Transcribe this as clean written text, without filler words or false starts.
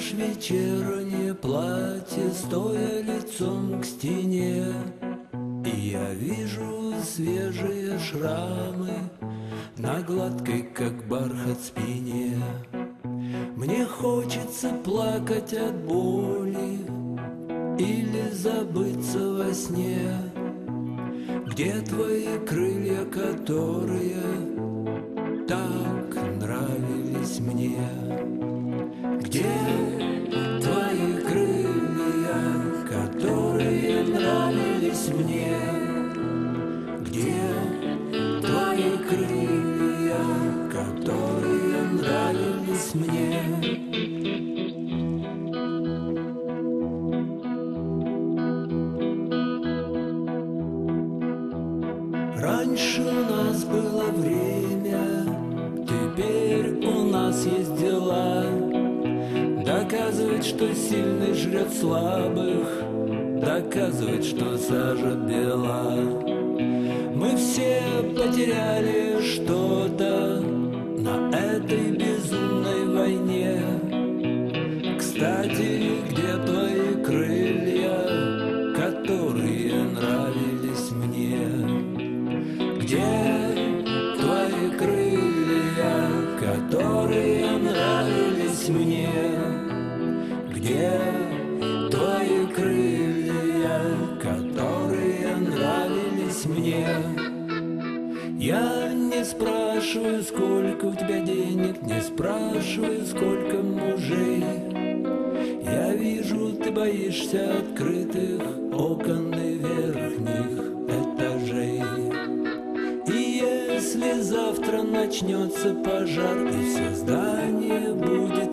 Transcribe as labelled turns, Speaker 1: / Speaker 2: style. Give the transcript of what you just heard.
Speaker 1: наденешь вечернее платье, стоя лицом к стене, и я вижу свежие шрамы на гладкой, как бархат, спине. Мне хочется плакать от боли или забыться во сне. Где твои крылья, которые так нравились мне? Где твои крылья, которые нравились мне? Где твои крылья, которые нравились мне? Раньше у нас было время, теперь у нас есть дела. Доказывать, что сильный жрет слабых, доказывать, что сажа бела. Мы все потеряли что-то на этой безумной войне. Кстати, где твои крылья, которые нравились мне? Где твои крылья, которые нравились мне? Где твои крылья, которые нравились мне? Я не спрашиваю, сколько у тебя денег, не спрашиваю, сколько мужей. Я вижу, ты боишься открытых окон и верхних этажей. И если завтра начнется пожар, и все здание будет